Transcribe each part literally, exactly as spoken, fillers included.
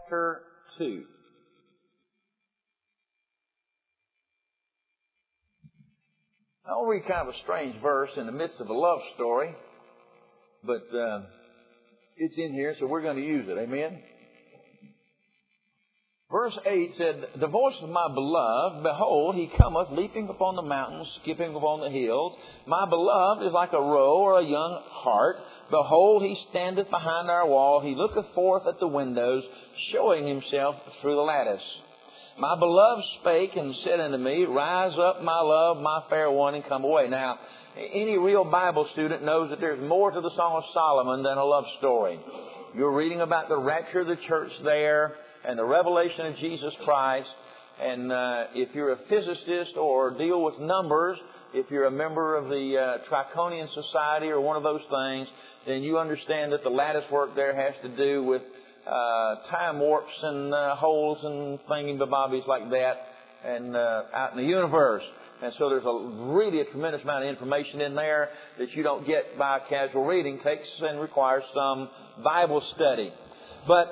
chapter two. I'll read kind of a strange verse in the midst of a love story, but uh, it's in here, so we're going to use it. Amen? Verse eight said, "The voice of my beloved, behold, he cometh leaping upon the mountains, skipping upon the hills. My beloved is like a roe or a young hart. Behold, he standeth behind our wall. He looketh forth at the windows, showing himself through the lattice. My beloved spake and said unto me, Rise up, my love, my fair one, and come away." Now, any real Bible student knows that there's more to the Song of Solomon than a love story. You're reading about the rapture of the church there and the revelation of Jesus Christ. And uh, if you're a physicist or deal with numbers, if you're a member of the uh, Triconian Society or one of those things, then you understand that the lattice work there has to do with Uh, time warps and uh, holes and thingy-bobbies like that, and uh, out in the universe. And so there's a really a tremendous amount of information in there that you don't get by casual reading. Takes and requires some Bible study. But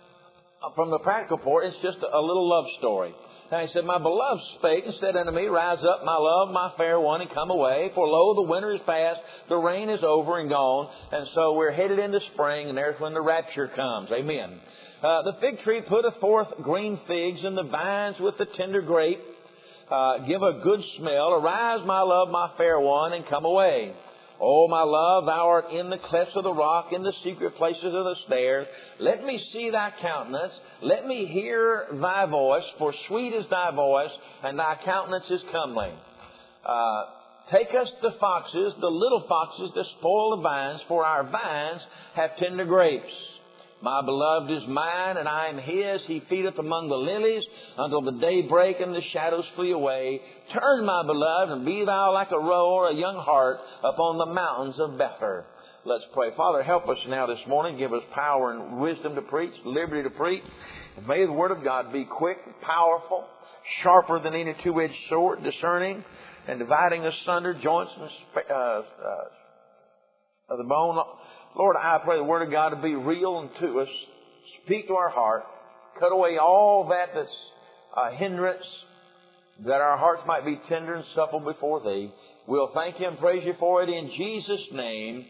from the practical part, it's just a little love story. Now he said, "My beloved spake and said unto me, Rise up, my love, my fair one, and come away. For lo, the winter is past, the rain is over and gone." And so we're headed into spring, and there's when the rapture comes. Amen. Uh, "the fig tree putteth forth green figs, and the vines with the tender grape uh, give a good smell. Arise, my love, my fair one, and come away. O my love, thou art in the clefts of the rock, in the secret places of the stairs. Let me see thy countenance. Let me hear thy voice, for sweet is thy voice, and thy countenance is comely. Uh, take us the foxes, the little foxes, that spoil the vines, for our vines have tender grapes. My beloved is mine, and I am his. He feedeth among the lilies until the day break and the shadows flee away. Turn, my beloved, and be thou like a roe or a young hart upon the mountains of Bether." Let's pray. Father, help us now this morning. Give us power and wisdom to preach, liberty to preach. And may the Word of God be quick, powerful, sharper than any two-edged sword, discerning and dividing asunder joints and uh, uh, of the bone. Lord, I pray the Word of God to be real unto us. Speak to our heart. Cut away all that that's a hindrance, that our hearts might be tender and supple before Thee. We'll thank You and praise You for it in Jesus' name.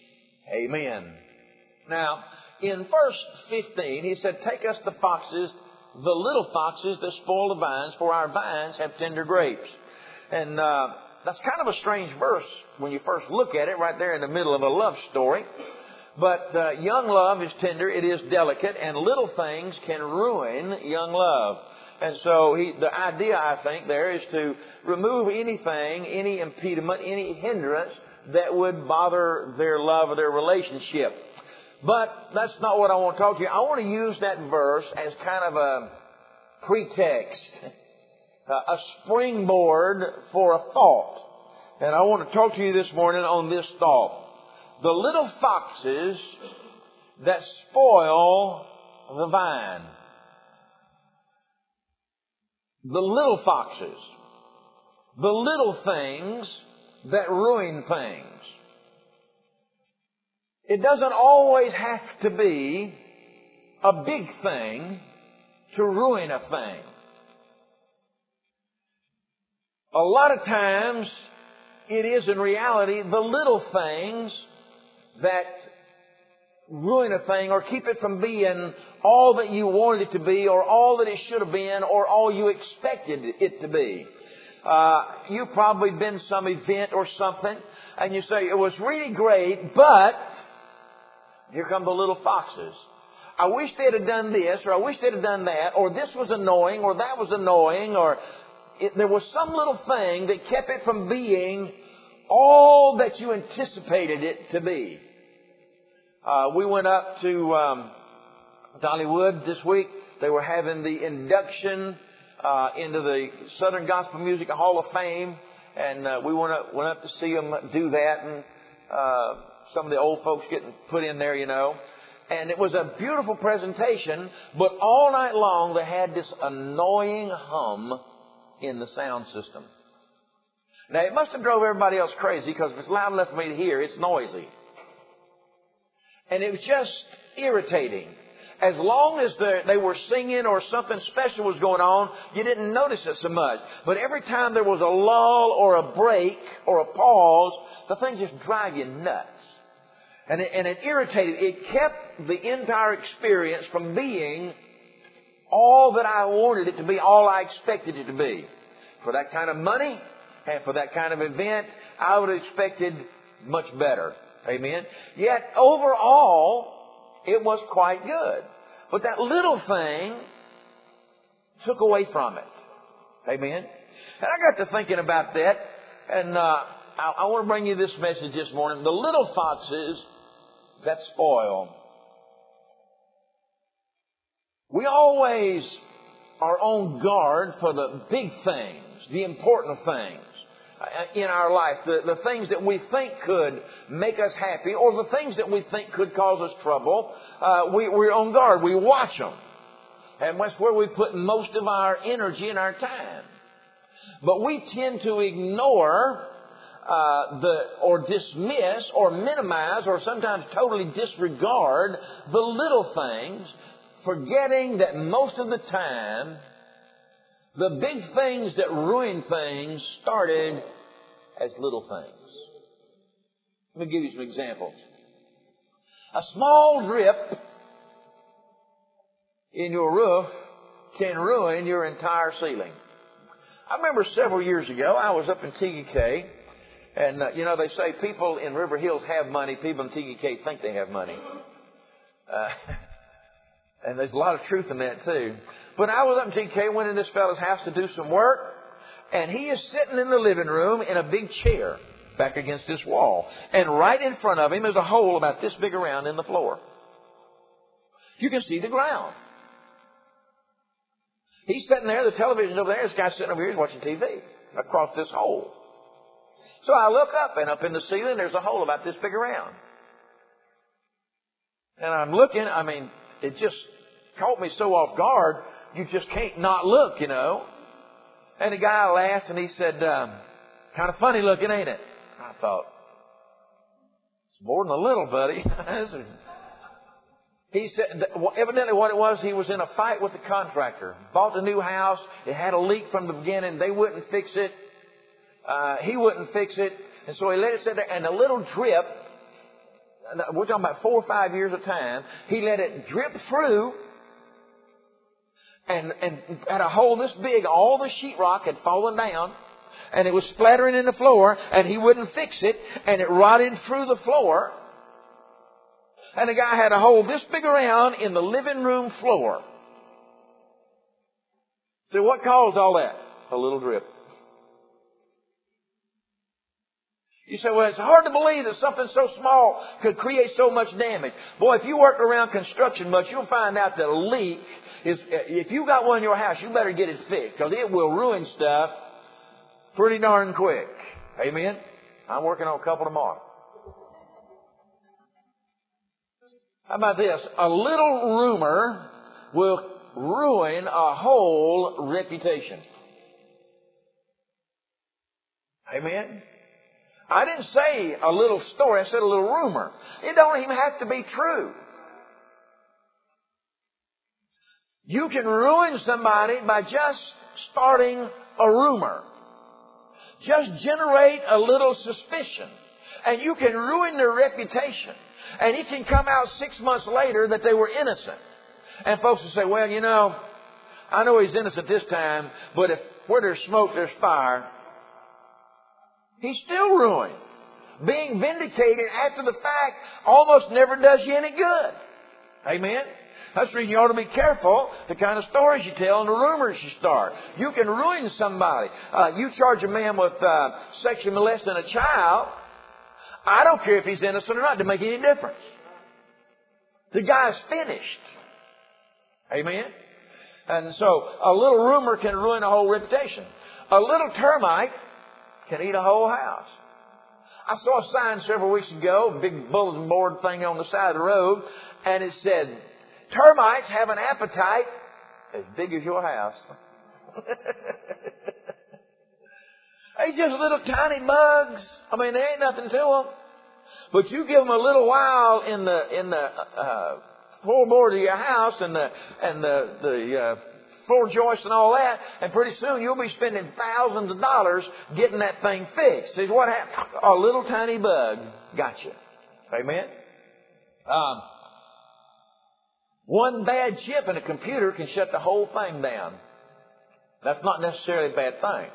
Amen. Now, in verse fifteen, he said, "Take us the foxes, the little foxes that spoil the vines, for our vines have tender grapes." And uh, that's kind of a strange verse when you first look at it, right there in the middle of a love story. But uh, young love is tender, it is delicate, and little things can ruin young love. And so he, the idea, I think, there is to remove anything, any impediment, any hindrance that would bother their love or their relationship. But that's not what I want to talk to you. I want to use that verse as kind of a pretext, a springboard for a thought. And I want to talk to you this morning on this thought. The little foxes that spoil the vine. The little foxes. The little things that ruin things. It doesn't always have to be a big thing to ruin a thing. A lot of times, it is in reality the little things that ruin a thing or keep it from being all that you wanted it to be or all that it should have been or all you expected it to be. Uh, you've probably been to some event or something and you say, it was really great, but here come the little foxes. I wish they'd have done this or I wish they'd have done that or this was annoying or that was annoying or it, there was some little thing that kept it from being all that you anticipated it to be. Uh, we went up to um, Dollywood this week. They were having the induction uh, into the Southern Gospel Music Hall of Fame, and uh, we went up, went up to see them do that, and uh, some of the old folks getting put in there, you know. And it was a beautiful presentation, but all night long they had this annoying hum in the sound system. Now, it must have drove everybody else crazy because if it's loud enough for me to hear, it's noisy. And it was just irritating. As long as they were singing or something special was going on, you didn't notice it so much. But every time there was a lull or a break or a pause, the thing just drive you nuts. And it, and it irritated. It kept the entire experience from being all that I wanted it to be, all I expected it to be. For that kind of money and for that kind of event, I would have expected much better. Amen. Yet overall, it was quite good. But that little thing took away from it. Amen. And I got to thinking about that. And uh, I, I want to bring you this message this morning. The little foxes that spoil. We always are on guard for the big things, the important things in our life, the, the things that we think could make us happy or the things that we think could cause us trouble. Uh, we, we're on guard. We watch them. And that's where we put most of our energy and our time. But we tend to ignore uh, the or dismiss or minimize or sometimes totally disregard the little things, forgetting that most of the time the big things that ruin things started as little things. Let me give you some examples. A small drip in your roof can ruin your entire ceiling. I remember several years ago, I was up in T G K, and uh, you know, they say people in River Hills have money, people in T G K think they have money. Uh, and there's a lot of truth in that too. But I was up in T G K, went in this fellow's house to do some work, and he is sitting in the living room in a big chair back against this wall. And right in front of him is a hole about this big around in the floor. You can see the ground. He's sitting there, the television's over there, this guy's sitting over here, he's watching T V across this hole. So I look up, and up in the ceiling there's a hole about this big around. And I'm looking, I mean, it just caught me so off guard, you just can't not look, you know. And the guy laughed and he said, um, kind of funny looking, ain't it? I thought, it's more than a little, buddy. He said, evidently what it was, he was in a fight with the contractor. Bought a new house. It had a leak from the beginning. They wouldn't fix it. Uh, he wouldn't fix it. And so he let it sit there. And a little drip, we're talking about four or five years of time, he let it drip through. And, and had a hole this big. All the sheetrock had fallen down. And it was splattering in the floor. And he wouldn't fix it. And it rotted through the floor. And the guy had a hole this big around in the living room floor. So what caused all that? A little drip. You say, well, it's hard to believe that something so small could create so much damage. Boy, if you work around construction much, you'll find out that a leak is, if you got one in your house, you better get it fixed, because it will ruin stuff pretty darn quick. Amen? I'm working on a couple tomorrow. How about this? A little rumor will ruin a whole reputation. Amen? I didn't say a little story. I said a little rumor. It don't even have to be true. You can ruin somebody by just starting a rumor. Just generate a little suspicion. And you can ruin their reputation. And it can come out six months later that they were innocent. And folks will say, well, you know, I know he's innocent this time, but if where there's smoke, there's fire. He's still ruined. Being vindicated after the fact almost never does you any good. Amen? That's the reason you ought to be careful the kind of stories you tell and the rumors you start. You can ruin somebody. Uh, you charge a man with uh, sexually molesting a child. I don't care if he's innocent or not. It doesn't make any difference. The guy's finished. Amen? And so a little rumor can ruin a whole reputation. A little termite can eat a whole house. I saw a sign several weeks ago, a big bulletin board thing on the side of the road, and it said, termites have an appetite as big as your house. They just little tiny bugs. I mean, there ain't nothing to them. But you give them a little while in the in the uh, floorboard of your house and the and the the uh, floor joists and all that, and pretty soon you'll be spending thousands of dollars getting that thing fixed. See what happened? A little tiny bug got you. Amen. Um, one bad chip in a computer can shut the whole thing down. That's not necessarily a bad thing.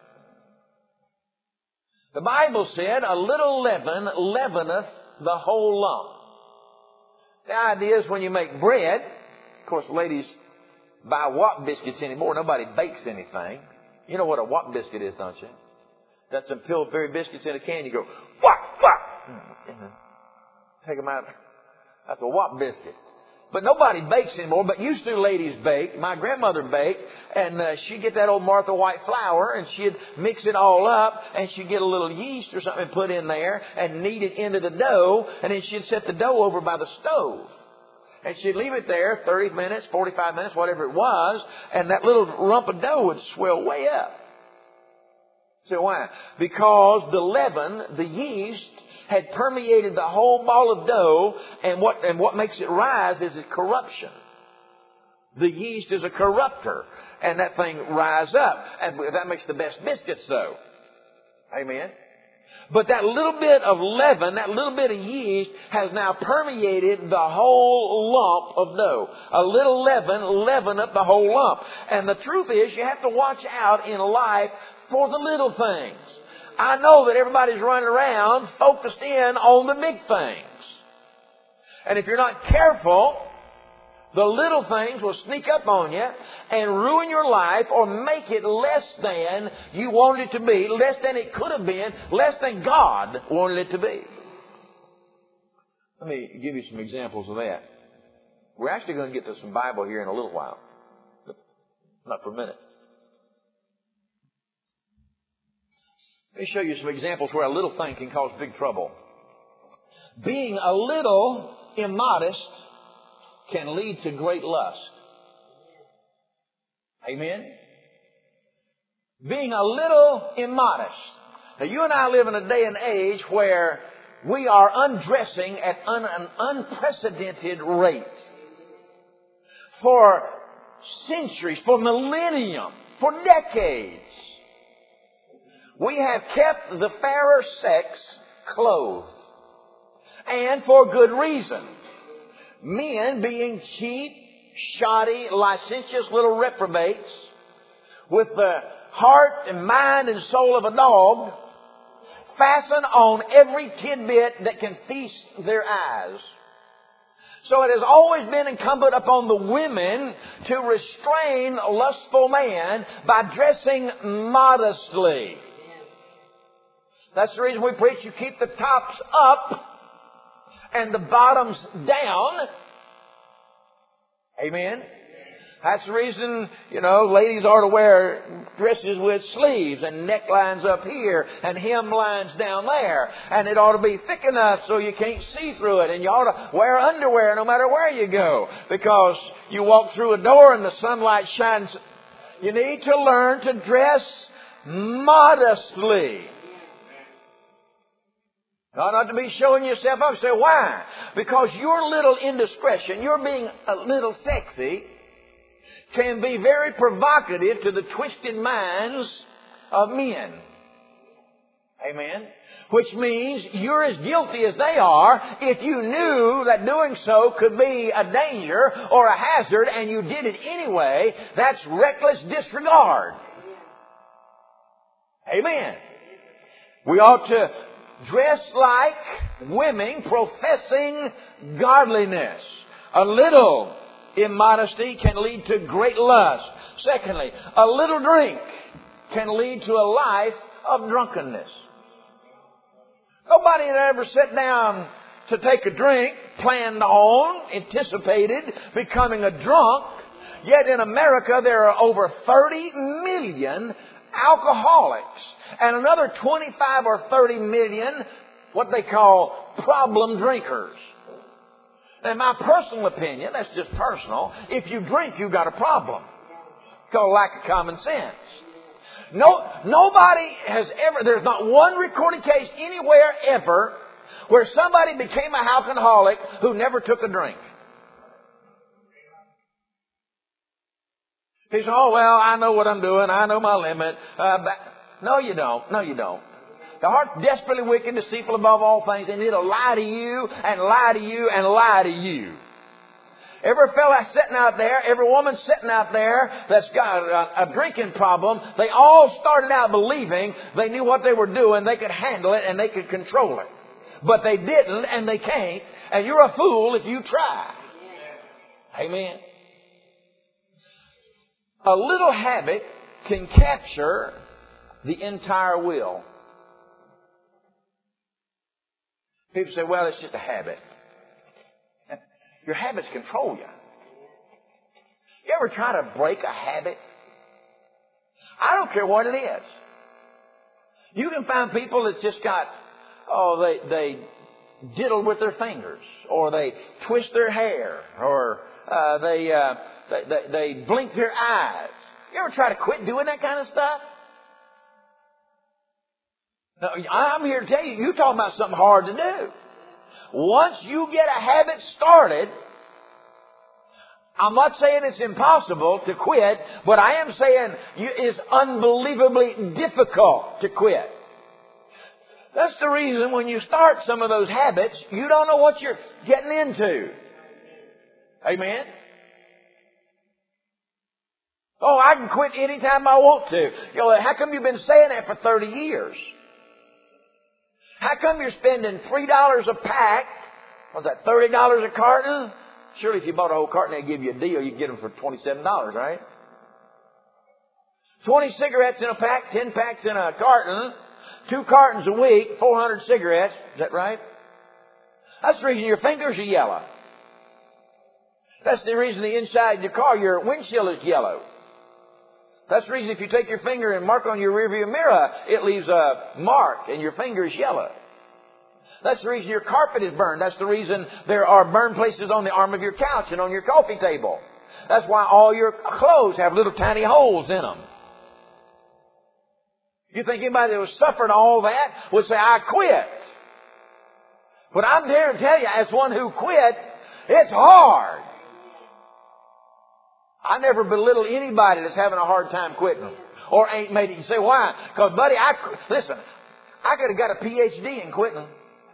The Bible said, a little leaven leaveneth the whole lump. The idea is when you make bread, of course, ladies buy Wop biscuits anymore. Nobody bakes anything. You know what a Wop biscuit is, don't you? That's some Pillsbury biscuits in a can. You go, Wop, Wop. Take them out. That's a Wop biscuit. But nobody bakes anymore, but used to ladies bake. My grandmother baked, and uh, she'd get that old Martha White flour, and she'd mix it all up, and she'd get a little yeast or something put in there, and knead it into the dough, and then she'd set the dough over by the stove. And she'd leave it there thirty minutes, forty-five minutes, whatever it was, and that little lump of dough would swell way up. So why? Because the leaven, the yeast, had permeated the whole ball of dough, and what and what makes it rise is its corruption. The yeast is a corrupter, and that thing rise up, and that makes the best biscuits, though. Amen. But that little bit of leaven, that little bit of yeast, has now permeated the whole lump of dough. A little leaven leaveneth the whole lump. And the truth is, you have to watch out in life for the little things. I know that everybody's running around focused in on the big things. And if you're not careful, the little things will sneak up on you and ruin your life or make it less than you wanted it to be, less than it could have been, less than God wanted it to be. Let me give you some examples of that. We're actually going to get to some Bible here in a little while. Not for a minute. Let me show you some examples where a little thing can cause big trouble. Being a little immodest can lead to great lust. Amen? Being a little immodest. Now, you and I live in a day and age where we are undressing at un- an unprecedented rate. For centuries, for millennium, for decades, we have kept the fairer sex clothed. And for good reason. Men being cheap, shoddy, licentious little reprobates with the heart and mind and soul of a dog, fasten on every tidbit that can feast their eyes. So it has always been incumbent upon the women to restrain a lustful man by dressing modestly. That's the reason we preach you keep the tops up and the bottoms down. Amen. That's the reason, you know, ladies ought to wear dresses with sleeves and necklines up here and hemlines down there. And it ought to be thick enough so you can't see through it. And you ought to wear underwear no matter where you go, because you walk through a door and the sunlight shines. You need to learn to dress modestly. Not, not to be showing yourself up. Say, why? Because your little indiscretion, your being a little sexy, can be very provocative to the twisted minds of men. Amen? Which means you're as guilty as they are if you knew that doing so could be a danger or a hazard and you did it anyway. That's reckless disregard. Amen. We ought to dress like women professing godliness. A little immodesty can lead to great lust. Secondly, a little drink can lead to a life of drunkenness. Nobody had ever sat down to take a drink, planned on, anticipated becoming a drunk. Yet in America there are over thirty million alcoholics and another twenty-five or thirty million what they call problem drinkers. In my personal opinion, that's just personal, if you drink, you've got a problem. It's called lack of common sense. No, nobody has ever, there's not one recorded case anywhere ever where somebody became an alcoholic who never took a drink. People say, oh, well, I know what I'm doing. I know my limit. Uh, but no, you don't. No, you don't. The heart's desperately wicked, deceitful above all things, and it'll lie to you and lie to you and lie to you. Every fella sitting out there, every woman sitting out there that's got a, a drinking problem, they all started out believing they knew what they were doing, they could handle it, and they could control it. But they didn't, and they can't, and you're a fool if you try. Amen. A little habit can capture the entire will. People say, well, it's just a habit. Your habits control you. You ever try to break a habit? I don't care what it is. You can find people that's just got, oh, they, they diddle with their fingers, or they twist their hair, or uh, they, uh, they, they, they blink their eyes. You ever try to quit doing that kind of stuff? Now, I'm here to tell you, you're talking about something hard to do. Once you get a habit started, I'm not saying it's impossible to quit, but I am saying it's unbelievably difficult to quit. That's the reason when you start some of those habits, you don't know what you're getting into. Amen? Oh, I can quit anytime I want to. You know, how come you've been saying that for thirty years? How come you're spending three dollars a pack? What's that, thirty dollars a carton? Surely if you bought a whole carton, they'd give you a deal. You can get them for twenty-seven dollars, right? twenty cigarettes in a pack, ten packs in a carton, two cartons a week, four hundred cigarettes. Is that right? That's the reason your fingers are yellow. That's the reason the inside of your car, your windshield is yellow. That's the reason if you take your finger and mark on your rearview mirror, it leaves a mark and your finger is yellow. That's the reason your carpet is burned. That's the reason there are burn places on the arm of your couch and on your coffee table. That's why all your clothes have little tiny holes in them. You think anybody that was suffering all that would say, I quit. But I'm here to tell you, as one who quit, it's hard. I never belittle anybody that's having a hard time quitting or ain't made it. You say, why? Because, buddy, I, listen, I could have got a P H D in quitting.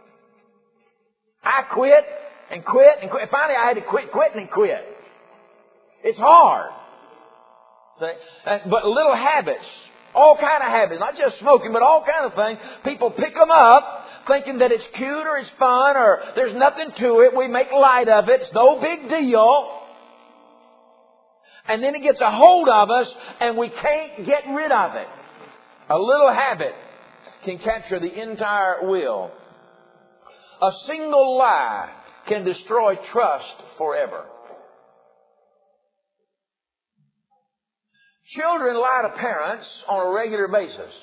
I quit and quit and quit. Finally, I had to quit quitting and quit. It's hard. See? But little habits, all kind of habits, not just smoking, but all kind of things. People pick them up thinking that it's cute or it's fun or there's nothing to it. We make light of it. It's no big deal. And then it gets a hold of us and we can't get rid of it. A little habit can capture the entire will. A single lie can destroy trust forever. Children lie to parents on a regular basis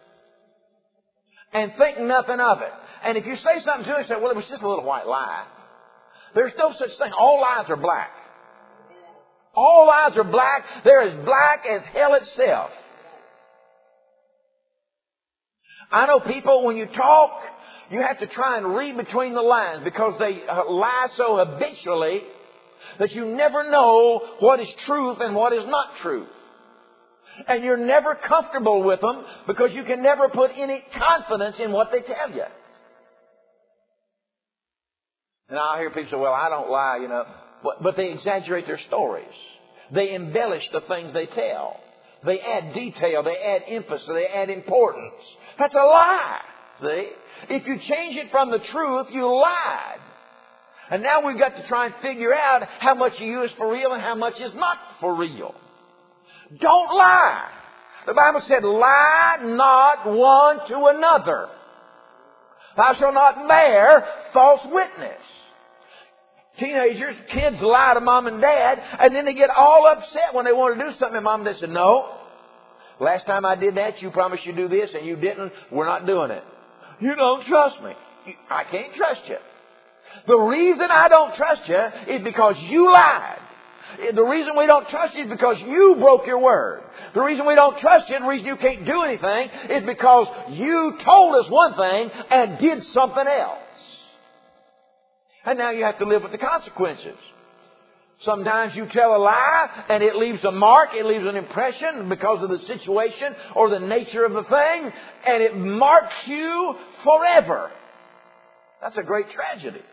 and think nothing of it. And if you say something to them, you say, well, it was just a little white lie. There's no such thing. All lies are black. All lies are black. They're as black as hell itself. I know people, when you talk, you have to try and read between the lines because they lie so habitually that you never know what is truth and what is not truth. And you're never comfortable with them because you can never put any confidence in what they tell you. And I hear people say, well, I don't lie, you know. But, but they exaggerate their stories. They embellish the things they tell. They add detail. They add emphasis. They add importance. That's a lie. See? If you change it from the truth, you lied. And now we've got to try and figure out how much of you is for real and how much is not for real. Don't lie. The Bible said, lie not one to another. Thou shalt not bear false witness. Teenagers, kids lie to mom and dad, and then they get all upset when they want to do something. And mom and dad said, no, last time I did that, you promised you'd do this, and you didn't. We're not doing it. You don't trust me. I can't trust you. The reason I don't trust you is because you lied. The reason we don't trust you is because you broke your word. The reason we don't trust you, the reason you can't do anything, is because you told us one thing and did something else. And now you have to live with the consequences. Sometimes you tell a lie and it leaves a mark, it leaves an impression because of the situation or the nature of the thing, and it marks you forever. That's a great tragedy.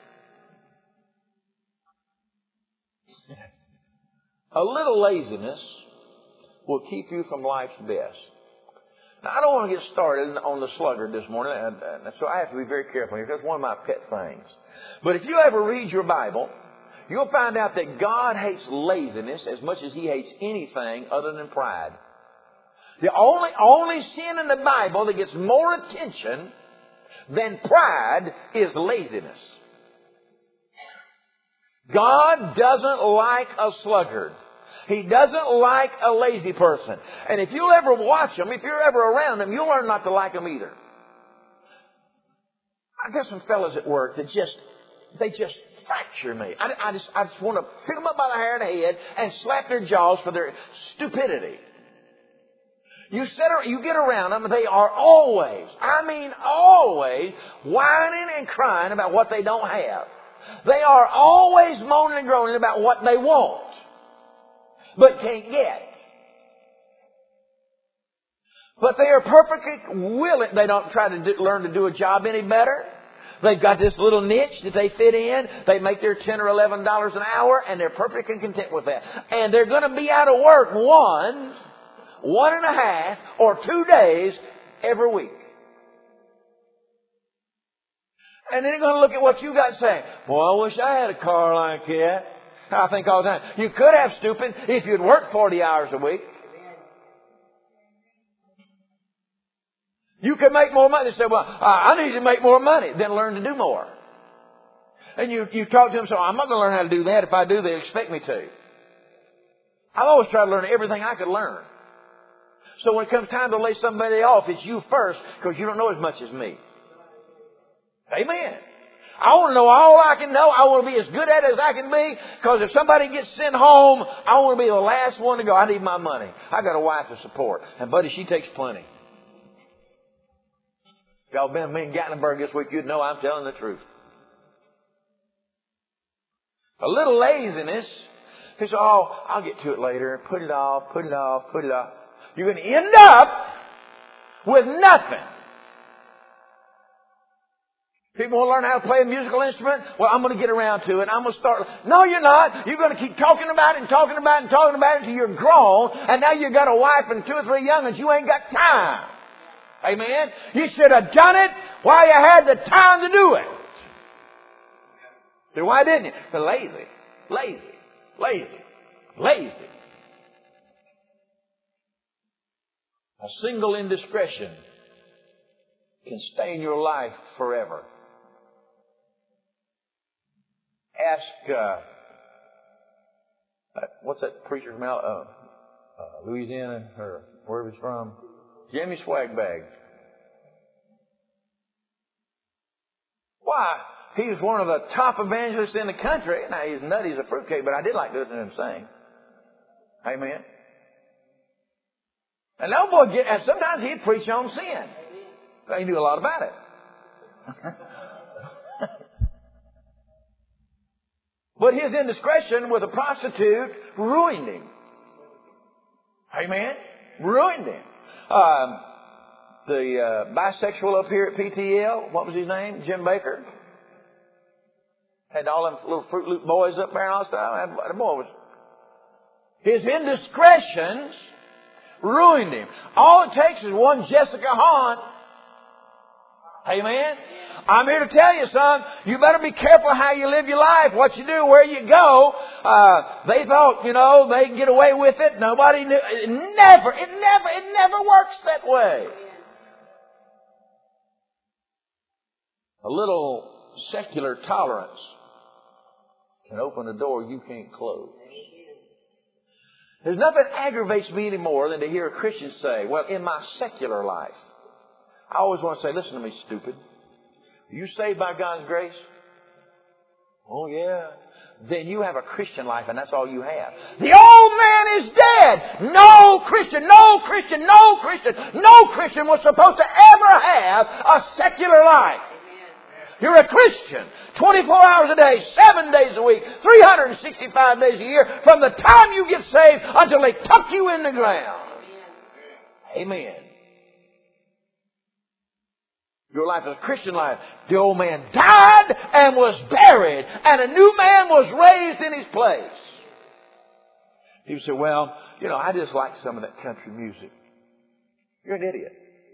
A little laziness will keep you from life's best. Now, I don't want to get started on the sluggard this morning, and, and so I have to be very careful here. That's one of my pet things. But if you ever read your Bible, you'll find out that God hates laziness as much as He hates anything other than pride. The only, only sin in the Bible that gets more attention than pride is laziness. God doesn't like a sluggard. He doesn't like a lazy person. And if you'll ever watch them, if you're ever around them, you'll learn not to like them either. I've got some fellas at work that just, they just fracture me. I, I just, I just want to pick them up by the hair of the head and slap their jaws for their stupidity. You sit, you get around them, they are always, I mean always, whining and crying about what they don't have. They are always moaning and groaning about what they want, but can't get. But they are perfectly willing. They don't try to do, learn to do a job any better. They've got this little niche that they fit in. They make their ten or eleven dollars an hour, and they're perfectly content with that. And they're going to be out of work one, one and a half, or two days every week. And then they're going to look at what you got saying. Well, I wish I had a car like that. I think all the time. You could have, stupid, if you'd worked forty hours a week. You could make more money. They say, well, I need to make more money. Then learn to do more. And you, you talk to them, so I'm not going to learn how to do that. If I do, they expect me to. I've always tried to learn everything I could learn. So when it comes time to lay somebody off, it's you first, because you don't know as much as me. Amen. I want to know all I can know. I want to be as good at it as I can be. Because if somebody gets sent home, I want to be the last one to go. I need my money. I got a wife to support. And buddy, she takes plenty. If y'all been to me in Gatlinburg this week, you'd know I'm telling the truth. A little laziness. He said, oh, I'll get to it later. Put it off, put it off, put it off. You're going to end up with nothing. People want to learn how to play a musical instrument. Well, I'm going to get around to it. I'm going to start. No, you're not. You're going to keep talking about it and talking about it and talking about it until you're grown. And now you've got a wife and two or three young ones. You ain't got time. Amen. You should have done it while you had the time to do it. So why didn't you? Because lazy, lazy, lazy, lazy. A single indiscretion can stain your life forever. Ask, uh, what's that preacher from uh, uh, Louisiana, or wherever he's from? Jimmy Swagbag. Why? He was one of the top evangelists in the country. Now, he's nutty as a fruitcake, but I did like listening to him sing. Amen. And that boy, get, and sometimes he'd preach on sin. He knew a lot about it. But his indiscretion with a prostitute ruined him. Amen? Ruined him. Um, the uh, bisexual up here at P T L, what was his name? Jim Baker. Had all them little Fruit Loop boys up there and all that stuff. The boy was... His indiscretions ruined him. All it takes is one Jessica Hahn. Amen? I'm here to tell you, son, you better be careful how you live your life, what you do, where you go. Uh, they thought, you know, they can get away with it. Nobody knew. It never, it never, it never works that way. A little secular tolerance can open a door you can't close. There's nothing that aggravates me anymore than to hear a Christian say, well, in my secular life, I always want to say, listen to me, stupid. Are you saved by God's grace? Oh, yeah. Then you have a Christian life, and that's all you have. The old man is dead. No Christian, no Christian, no Christian, no Christian was supposed to ever have a secular life. You're a Christian. twenty-four hours a day, seven days a week, three hundred sixty-five days a year, from the time you get saved until they tuck you in the ground. Amen. Your life is a Christian life. The old man died and was buried, and a new man was raised in his place. You say, well, you know, I just like some of that country music. You're an idiot.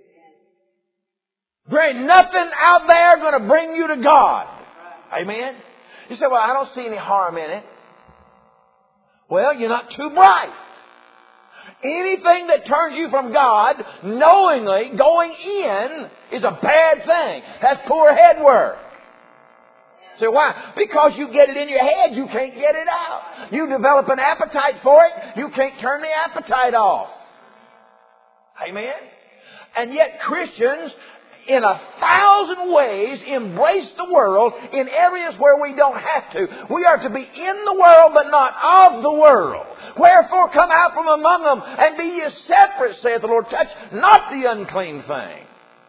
There ain't nothing out there going to bring you to God. Amen? You say, well, I don't see any harm in it. Well, you're not too bright. Anything that turns you from God knowingly going in is a bad thing. That's poor head work. So why? Because you get it in your head, you can't get it out. You develop an appetite for it, you can't turn the appetite off. Amen? And yet Christians, in a thousand ways, embrace the world in areas where we don't have to. We are to be in the world, but not of the world. Wherefore come out from among them, and be ye separate, saith the Lord. Touch not the unclean thing.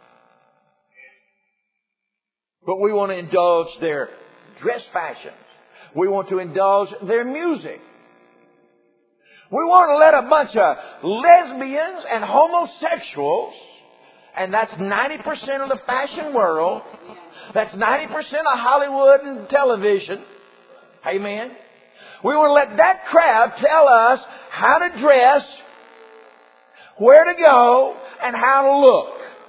But we want to indulge their dress fashions. We want to indulge their music. We want to let a bunch of lesbians and homosexuals, and that's ninety percent of the fashion world. That's ninety percent of Hollywood and television. Amen. We want to let that crowd tell us how to dress, where to go, and how to look.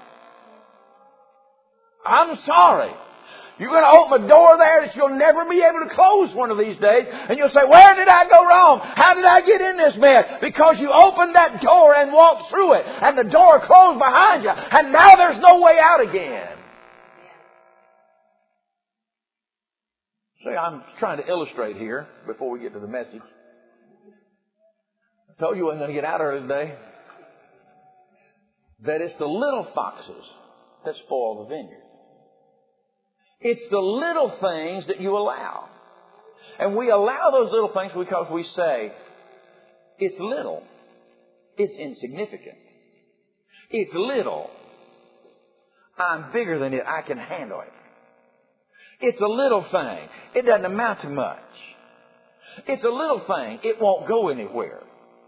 I'm sorry. You're going to open a door there that you'll never be able to close one of these days. And you'll say, where did I go wrong? How did I get in this mess? Because you opened that door and walked through it. And the door closed behind you. And now there's no way out again. See, I'm trying to illustrate here before we get to the message. I told you I wasn't going to get out early today. That it's the little foxes that spoil the vineyard. It's the little things that you allow. And we allow those little things because we say, it's little. It's insignificant. It's little. I'm bigger than it. I can handle it. It's a little thing. It doesn't amount to much. It's a little thing. It won't go anywhere.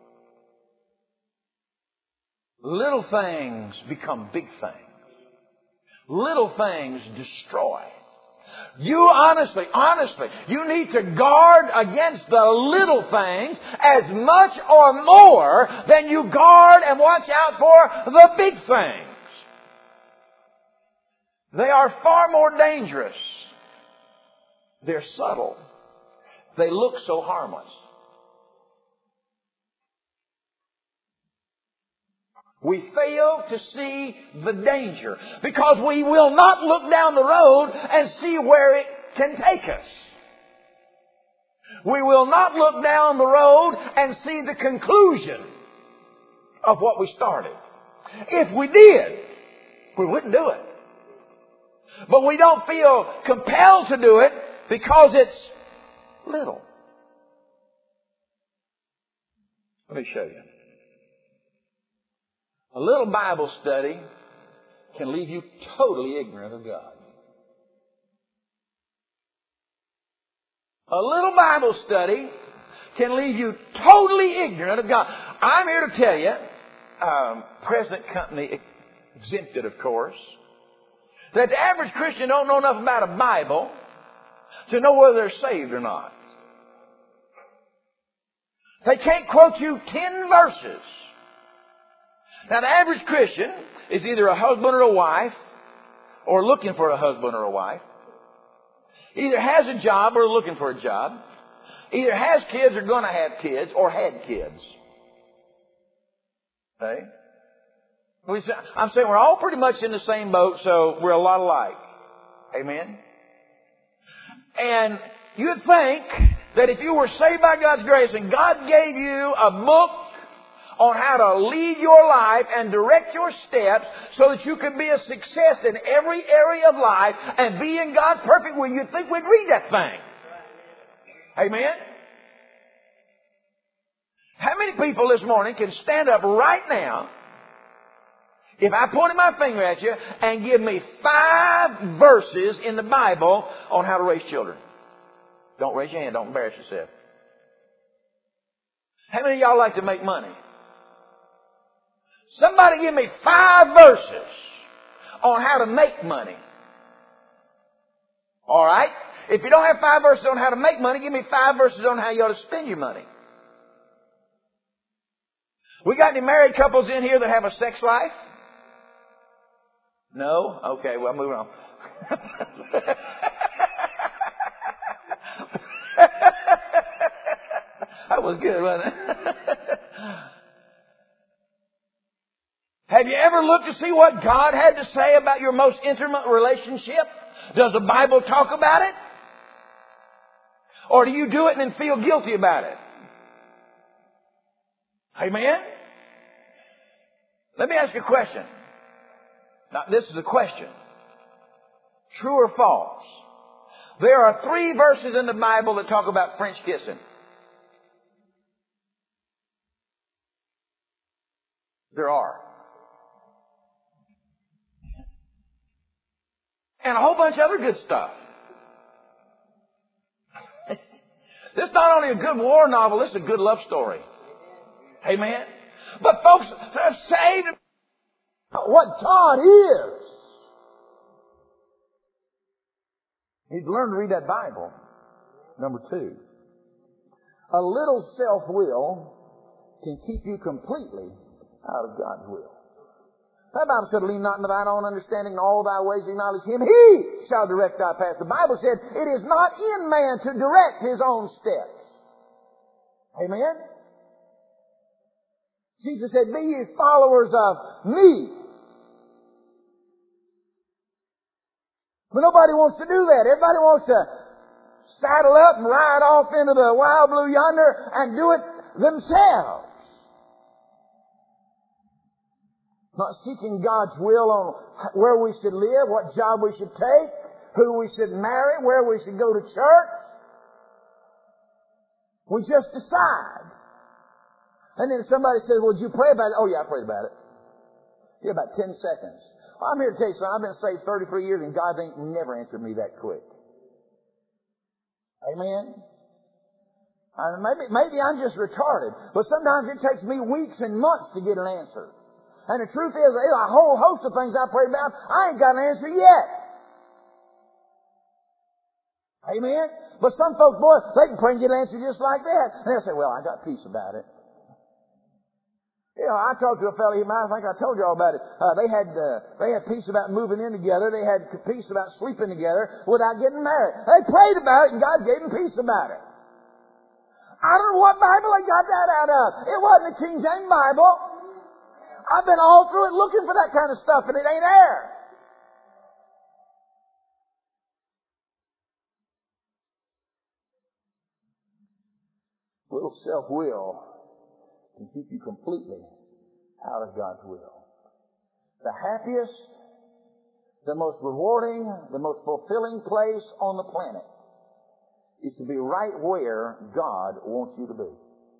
Little things become big things. Little things destroy. You honestly, honestly, you need to guard against the little things as much or more than you guard and watch out for the big things. They are far more dangerous. They're subtle. They look so harmless. We fail to see the danger because we will not look down the road and see where it can take us. We will not look down the road and see the conclusion of what we started. If we did, we wouldn't do it. But we don't feel compelled to do it because it's little. Let me show you. A little Bible study can leave you totally ignorant of God. A little Bible study can leave you totally ignorant of God. I'm here to tell you, um, present company exempted, of course, that the average Christian don't know enough about a Bible to know whether they're saved or not. They can't quote you ten verses. Now, the average Christian is either a husband or a wife, or looking for a husband or a wife. Either has a job or looking for a job. Either has kids or going to have kids, or had kids. Okay? We say, I'm saying we're all pretty much in the same boat, so we're a lot alike. Amen? And you'd think that if you were saved by God's grace and God gave you a book on how to lead your life and direct your steps so that you can be a success in every area of life and be in God's perfect will, you'd think we'd read that thing. Amen? How many people this morning can stand up right now If I pointed my finger at you and give me five verses in the Bible on how to raise children. Don't raise your hand. Don't embarrass yourself. How many of y'all like to make money? Somebody give me five verses on how to make money. All right? If you don't have five verses on how to make money, give me five verses on how you ought to spend your money. We got any married couples in here that have a sex life? No? Okay, well, moving on. That was good, wasn't it? Have you ever looked to see what God had to say about your most intimate relationship? Does the Bible talk about it? Or do you do it and then feel guilty about it? Amen? Let me ask you a question. Now, this is a question. True or false? There are three verses in the Bible that talk about French kissing. There are. And a whole bunch of other good stuff. This is not only a good war novel, this is a good love story. Amen? But folks have saved what God is. He's learned to read that Bible. Number two. A little self-will can keep you completely out of God's will. That Bible said, lean not into thine own understanding, in all thy ways acknowledge Him. He shall direct thy path. The Bible said, it is not in man to direct his own steps. Amen? Jesus said, be ye followers of me. But nobody wants to do that. Everybody wants to saddle up and ride off into the wild blue yonder and do it themselves. Not seeking God's will on where we should live, what job we should take, who we should marry, where we should go to church. We just decide. And then somebody says, well, did you pray about it? Oh, yeah, I prayed about it. Yeah, about ten seconds. Well, I'm here to tell you something. I've been saved thirty-three years and God ain't never answered me that quick. Amen? Uh, maybe, maybe I'm just retarded, but sometimes it takes me weeks and months to get an answer. And the truth is, a whole host of things I prayed about, I ain't got an answer yet. Amen? But some folks, boy, they can pray and get an answer just like that. And they'll say, well, I got peace about it. You know, I talked to a fellow here, I think I told you all about it. Uh, they had uh, they had peace about moving in together. They had peace about sleeping together without getting married. They prayed about it, and God gave them peace about it. I don't know what Bible they got that out of. It wasn't the King James Bible. I've been all through it looking for that kind of stuff, and it ain't there. Little self-will can keep you completely out of God's will. The happiest, the most rewarding, the most fulfilling place on the planet is to be right where God wants you to be.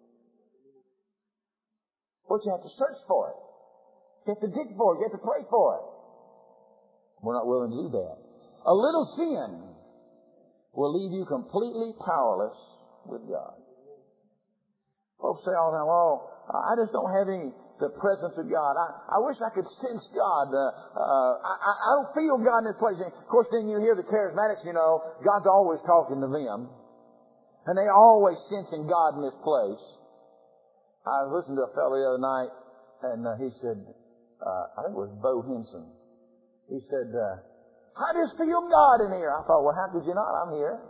But you have to search for it. You have to dig for it. You have to pray for it. We're not willing to do that. A little sin will leave you completely powerless with God. Folks say all the time, oh, I just don't have any, the presence of God. I, I wish I could sense God. Uh, uh, I, I don't feel God in this place. And of course, then you hear the charismatics, you know, God's always talking to them. And they always sensing God in this place. I listened to a fellow the other night, and uh, he said, uh, I think it was Bo Henson. He said, uh, I just feel God in here. I thought, well, how could you not? I'm here.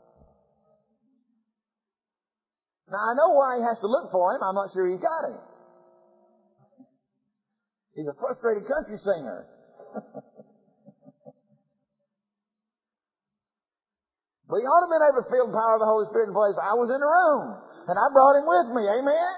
Now, I know why he has to look for him. I'm not sure he got him. He's a frustrated country singer. But he ought to have been able to feel the power of the Holy Spirit in place. I was in the room, and I brought him with me. Amen?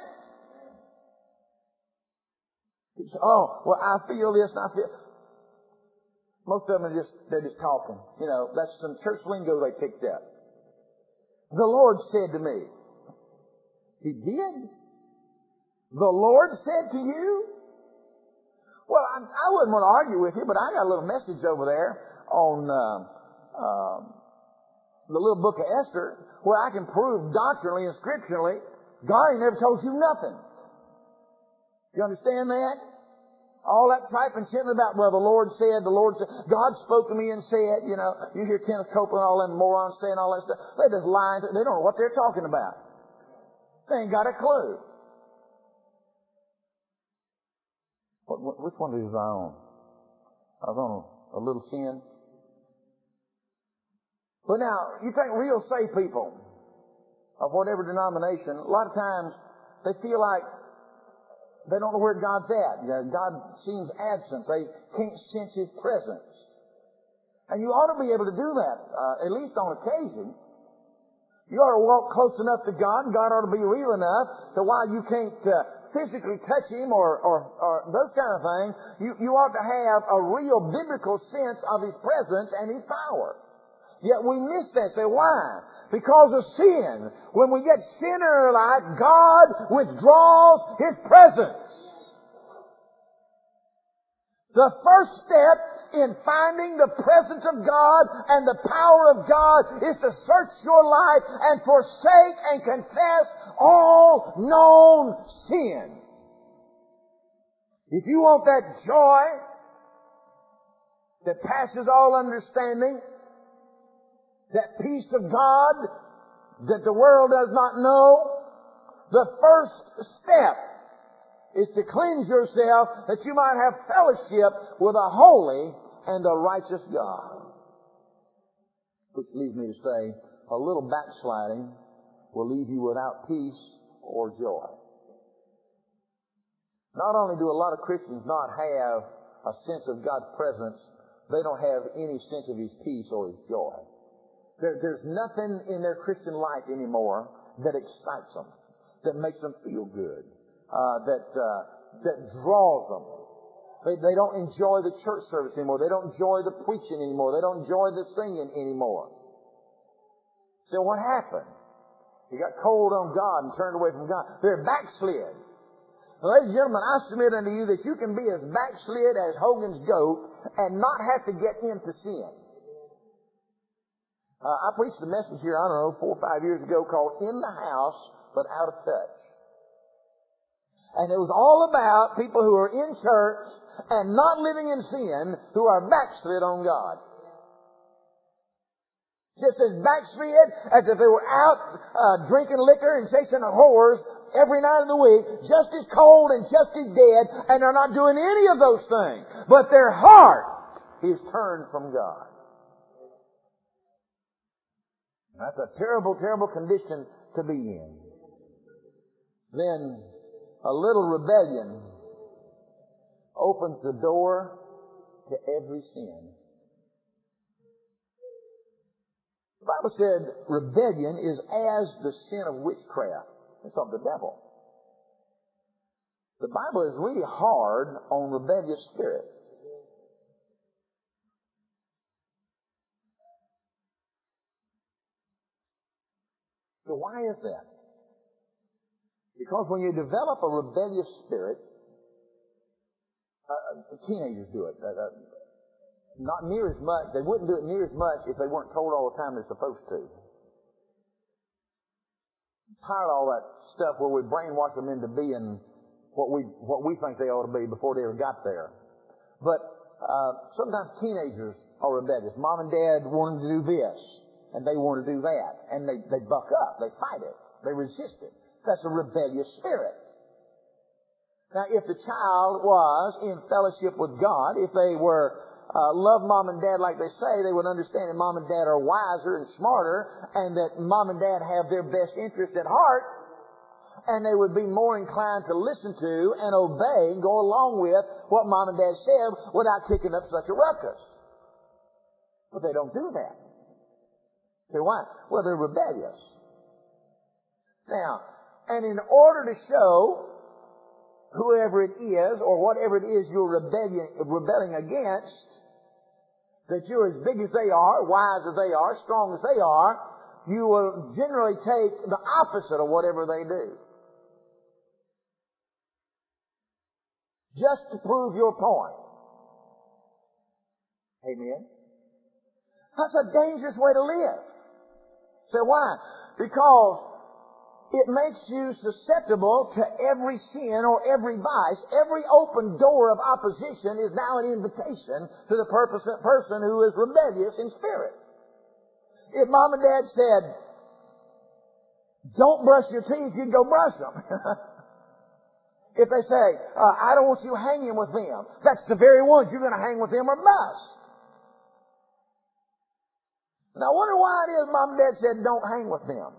He said, oh, well, I feel this and I feel... Most of them are just, they're just talking. You know, that's some church lingo they picked up. The Lord said to me. He did? The Lord said to you? Well, I, I wouldn't want to argue with you, but I got a little message over there on uh, uh, the little book of Esther where I can prove doctrinally and scripturally God ain't never told you nothing. You understand that? All that tripe and chitting about, well, the Lord said, the Lord said, God spoke to me and said, you know, you hear Kenneth Copeland and all them morons saying all that stuff. They're just lying. They don't know what they're talking about. They ain't got a clue. What, which one was I on? I was on a, a little sin. But now, you think real saved people of whatever denomination, a lot of times they feel like they don't know where God's at. God seems absent. They can't sense His presence. And you ought to be able to do that, uh, at least on occasion. You ought to walk close enough to God, and God ought to be real enough to while you can't uh, physically touch Him or, or, or those kind of things, you, you ought to have a real biblical sense of His presence and His power. Yet we miss that. Say, why? Because of sin. When we get sin in our life, God withdraws His presence. The first step in finding the presence of God and the power of God is to search your life and forsake and confess all known sin. If you want that joy that passes all understanding, that peace of God that the world does not know, the first step is to cleanse yourself that you might have fellowship with a holy and a righteous God. Which leads me to say, a little backsliding will leave you without peace or joy. Not only do a lot of Christians not have a sense of God's presence, they don't have any sense of His peace or His joy. There, there's nothing in their Christian life anymore that excites them, that makes them feel good, uh, that uh, that draws them. They, they don't enjoy the church service anymore. They don't enjoy the preaching anymore. They don't enjoy the singing anymore. So what happened? They got cold on God and turned away from God. They're backslid. Well, ladies and gentlemen, I submit unto you that you can be as backslid as Hogan's goat and not have to get into sin. Uh, I preached a message here, I don't know, four or five years ago called In the House, but Out of Touch. And it was all about people who are in church and not living in sin who are backslid on God. Just as backslid as if they were out uh, drinking liquor and chasing the whores every night of the week, just as cold and just as dead, and they're not doing any of those things. But their heart is turned from God. That's a terrible, terrible condition to be in. Then a little rebellion opens the door to every sin. The Bible said rebellion is as the sin of witchcraft. It's of the devil. The Bible is really hard on rebellious spirit. So why is that? Because when you develop a rebellious spirit, uh, teenagers do it. Uh, uh, not near as much. They wouldn't do it near as much if they weren't told all the time they're supposed to. I'm tired of all that stuff where we brainwash them into being what we what we think they ought to be before they ever got there. But uh, sometimes teenagers are rebellious. Mom and Dad want them to do this, and they want to do that, and they they buck up, they fight it, they resist it. That's a rebellious spirit. Now, if the child was in fellowship with God, if they were uh, love mom and dad like they say, they would understand that mom and dad are wiser and smarter, and that mom and dad have their best interest at heart, and they would be more inclined to listen to and obey and go along with what mom and dad said without kicking up such a ruckus. But they don't do that. So why? Well, they're rebellious. Now, and in order to show whoever it is or whatever it is you're rebellion, rebelling against, that you're as big as they are, wise as they are, strong as they are, you will generally take the opposite of whatever they do. just to prove your point. Amen? That's a dangerous way to live. So why? Because it makes you susceptible to every sin or every vice. Every open door of opposition is now an invitation to the purpose, person who is rebellious in spirit. If Mom and Dad said, don't brush your teeth, you'd go brush them. If they say, uh, I don't want you hanging with them, that's the very ones you're going to hang with them or bust. Now I wonder why it is Mom and Dad said, don't hang with them.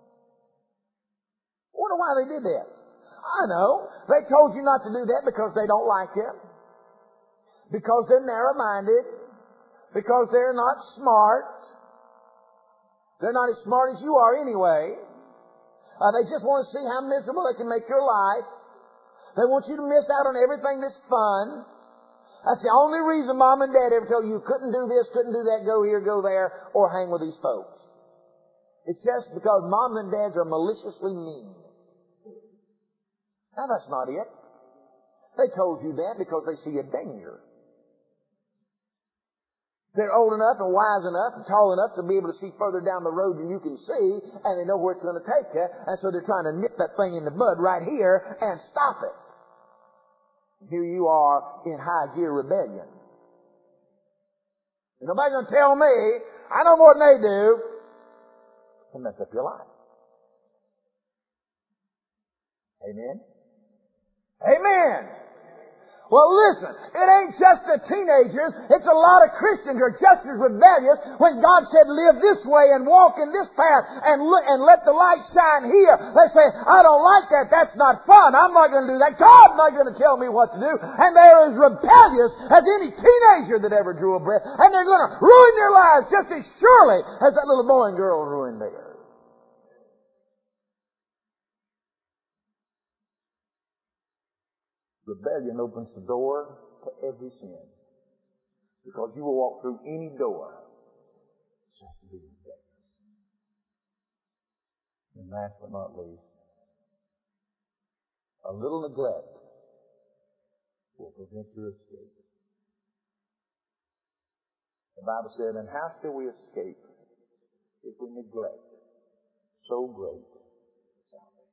I wonder why they did that. I know. They told you not to do that because they don't like you. Because they're narrow-minded. Because they're not smart. They're not as smart as you are anyway. Uh, they just want to see how miserable they can make your life. They want you to miss out on everything that's fun. That's the only reason Mom and Dad ever told you you couldn't do this, couldn't do that, go here, go there, or hang with these folks. It's just because Mom and Dads are maliciously mean. Now that's not it. They told you that because they see a danger. They're old enough and wise enough and tall enough to be able to see further down the road than you can see, and they know where it's going to take you, and so they're trying to nip that thing in the bud right here and stop it. Here you are in high gear rebellion. And nobody's going to tell me, I know more than they do, to mess up your life. Amen? Amen. Well, listen, it ain't just the teenagers. It's a lot of Christians who are just as rebellious when God said, live this way and walk in this path and look, and let the light shine here. They say, I don't like that. That's not fun. I'm not going to do that. God's not going to tell me what to do. And they're as rebellious as any teenager that ever drew a breath. And they're going to ruin their lives just as surely as that little boy and girl ruined theirs. Rebellion opens the door to every sin. Because you will walk through any door just to be rebellious. And last but not least, a little neglect will prevent your escape. The Bible said, and how shall we escape if we neglect so great salvation?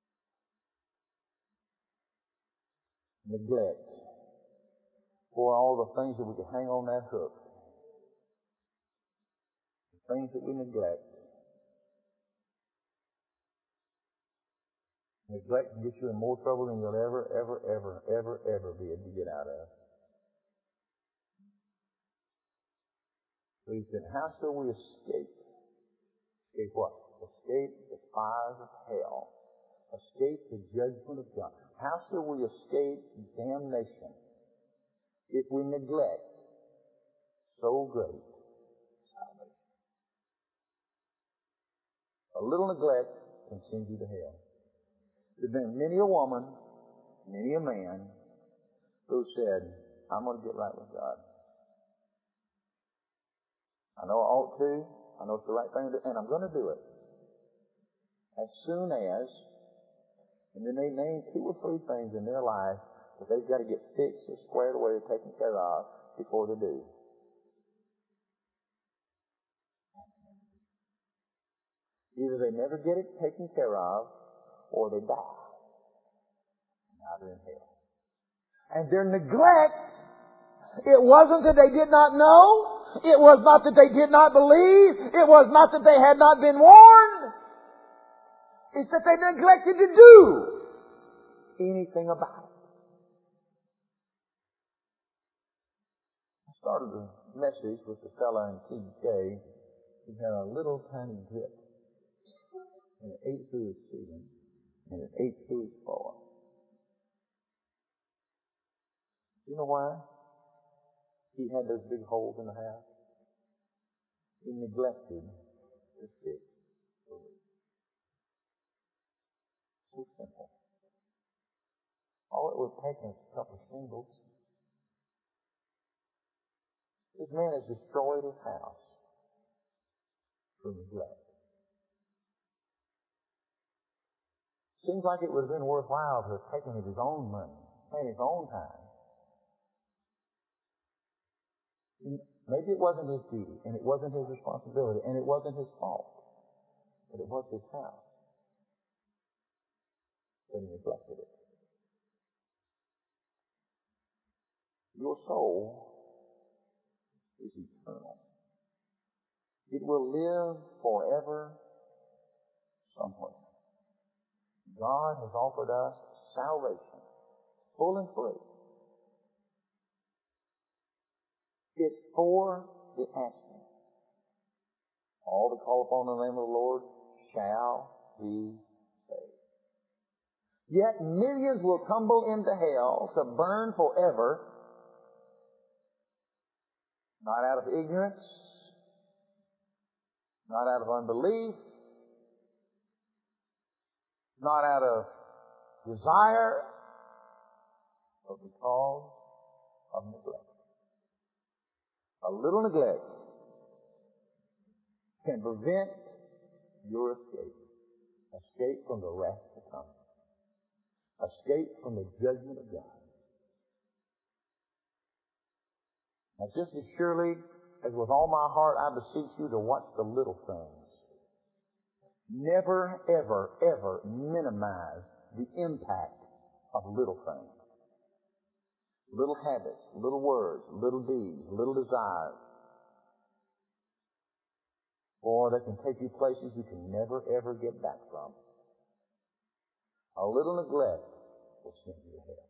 Neglect. For all the things that we can hang on that hook. The things that we neglect. Neglect can get you in more trouble than you'll ever, ever, ever, ever, ever be able to get out of. So he said, how shall we escape? Escape what? Escape the fires of hell. Escape the judgment of God. How shall we escape damnation if we neglect so great salvation? A little neglect can send you to hell. There's been many a woman, many a man who said, I'm going to get right with God. I know I ought to. I know it's the right thing to do, and I'm going to do it. As soon as And then they name two or three things in their life that they've got to get fixed or squared away or taken care of before they do. Either they never get it taken care of or they die. Now they're in hell. And their neglect, it wasn't that they did not know. It was not that they did not believe. It was not that they had not been warned. It's that they neglected to do anything about it. I started a message with the fellow in T K who had a little tiny drip. And it ate through his ceiling. And it ate through his floor. You know why he had those big holes in the house? He neglected to fix the leak. So simple. All it would take is a couple of shingles. This man has destroyed his house through neglect. Seems like it would have been worthwhile to have taken of his own money in His own time. Maybe it wasn't His duty, and it wasn't His responsibility, and it wasn't His fault, but it was His house. But He neglected it. Your soul is eternal. It will live forever somewhere. God has offered us salvation, full and free. It's for the asking. All that call upon the name of the Lord shall be saved. Yet millions will tumble into hell to burn forever, not out of ignorance, not out of unbelief, not out of desire, but because of neglect. A little neglect can prevent your escape. Escape from the wrath to come. Escape from the judgment of God. And just as surely as with all my heart I beseech you to watch the little things. Never, ever, ever minimize the impact of little things. Little habits, little words, little deeds, little desires. Boy, they can take you places you can never, ever get back from. A little neglect will send you to hell.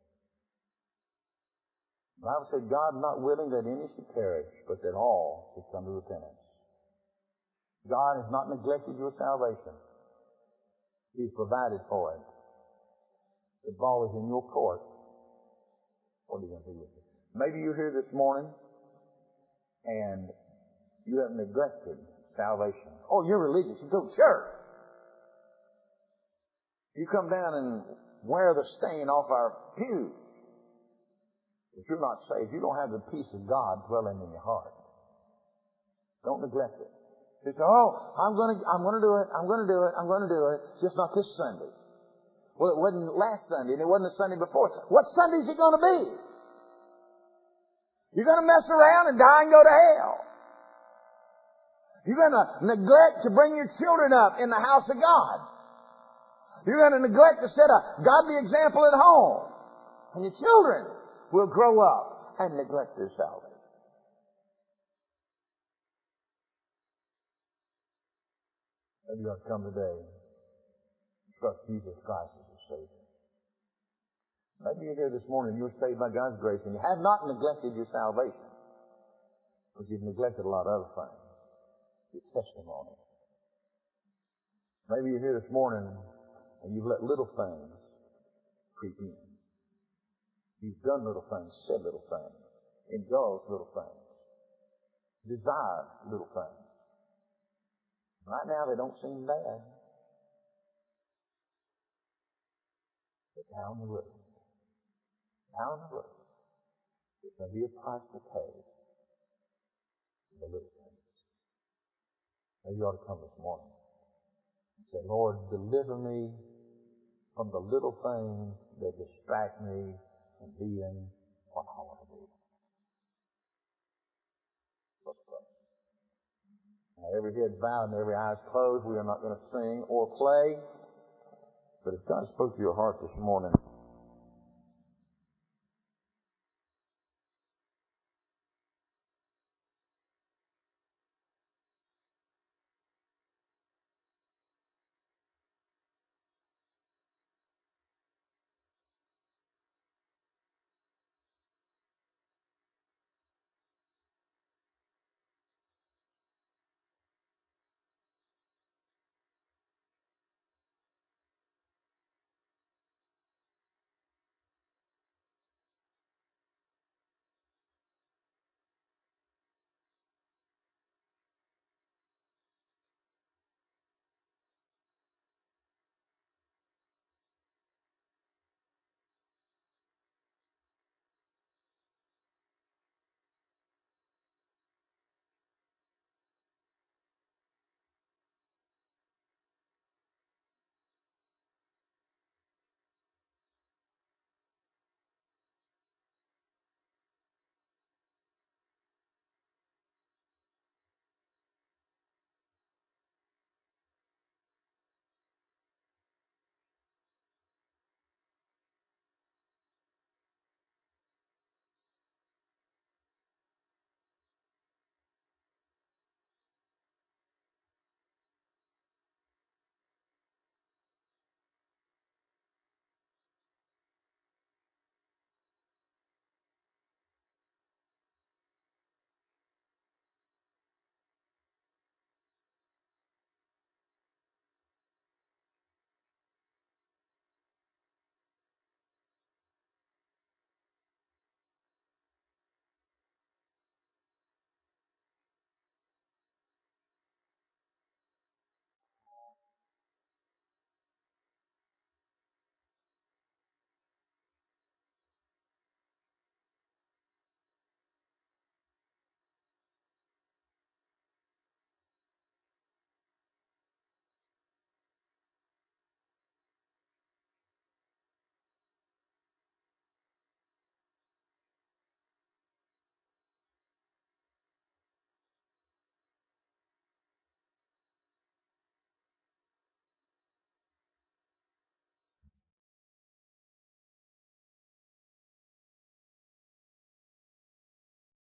The Bible said, God not willing that any should perish, but that all should come to repentance. God has not neglected your salvation. He's provided for it. The ball is in your court. What are you going to do with it? Maybe you're here this morning and you have neglected salvation. Oh, you're religious. You go to church. You come down and wear the stain off our pew. If you're not saved, you don't have the peace of God dwelling in your heart. Don't neglect it. You say, oh, I'm going to, I'm going to do it. I'm going to do it. I'm going to do it. Just not this Sunday. Well, it wasn't last Sunday, and it wasn't the Sunday before. What Sunday is it going to be? You're going to mess around and die and go to hell. You're going to neglect to bring your children up in the house of God. You're going to neglect to set a godly example at home. And your children will grow up and neglect their salvation. Maybe you ought to come today and trust Jesus Christ as your Savior. Maybe you're here this morning and you're saved by God's grace and you have not neglected your salvation, but you've neglected a lot of other things. Your testimony. Maybe you're here this morning and you've let little things creep in. You've done little things, said little things, indulged little things, desired little things. Right now they don't seem bad. But down the road, down the road, there's going to be a price to pay for the little things. Maybe you ought to come this morning and say, Lord, deliver me from the little things that distract me from being what I want to be. Let's pray. Now, every head bowed and every eyes closed. We are not going to sing or play. But if God spoke to your heart this morning,